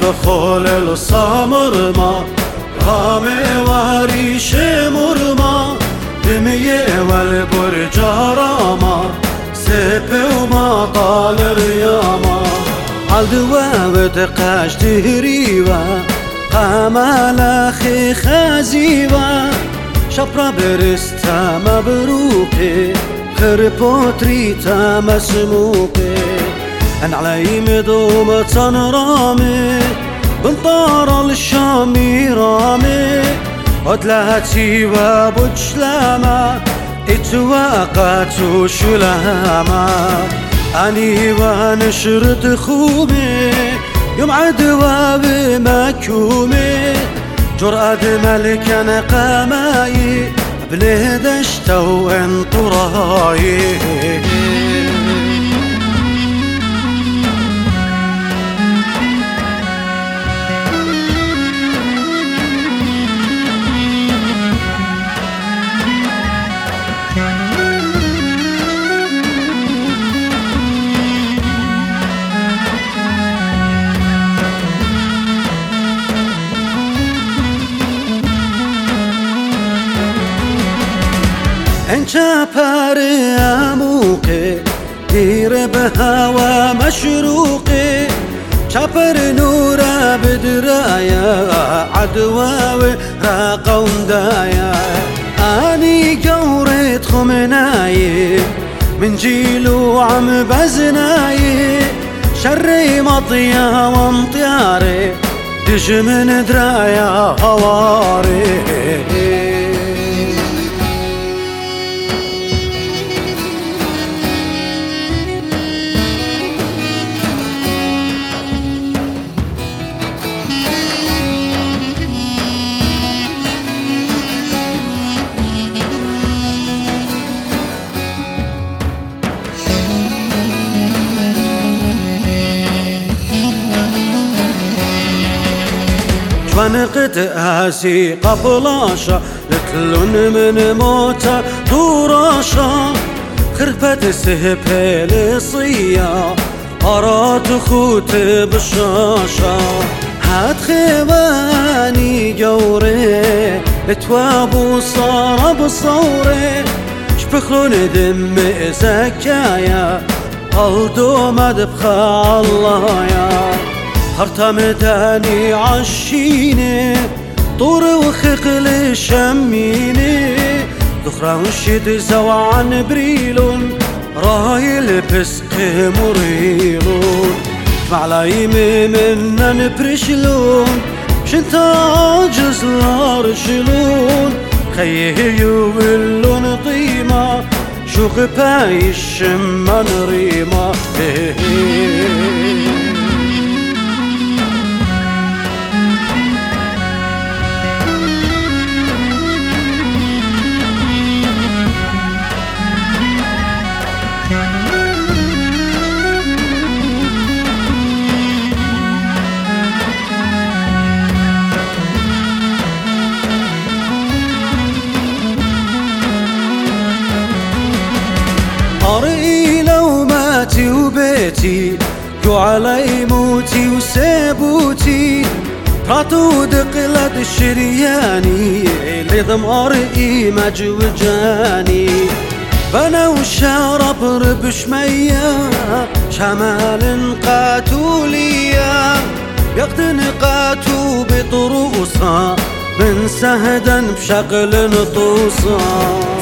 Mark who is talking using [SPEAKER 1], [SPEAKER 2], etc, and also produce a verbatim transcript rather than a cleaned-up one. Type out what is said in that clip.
[SPEAKER 1] بخول الصامر ما رامي واري شمر ما دمية والبرجارما سيبي وما طال رياما عالدوا وتقاش تهريوا قامال أخي خازيوا شبرا برستا مبروكي خربوتري تا مسموكي أن علي مدومة رامي بنطار الشامي رامي ودلاتي وبجلاما اتواقات شلاما أني ونشرت خومي يوم عدوا بمكومي جرأة ملكا قاماي بلهدشت وانطراي انشا باري اموكي دير بهوا مشروقي شابر نورا بدرايا عدواوي راقون دايا اني قورت خمناي من جيلو عم بزناي شري مطيا ومطياري دج من درايا هواري ونقت آسي قبلاشا لتلون من موتا دوراشا خربت سهبي لصيا أرات خوت بشاشا هات خيواني جوري لتوابو صار بصوري شبخلون دم زكايا قلدو مدبخا الله يا هرتا مداني عشيني طور وخقل شميني ذخرا وشد زوعن بريلون راي البسق مريلون معلايم منا نبرشلون شنتا عجز لارشلون خيه يولون طيمة شوق بايش من ريمة أري لو ماتي وبيتي جو علي موتي وسيبوتي براتو دقلت الشرياني لضم أرئي مجوجاني بنا وشارب رب شمية شمال قاتولية يقتن قاتو بطروسها من سهدا بشكل طوسا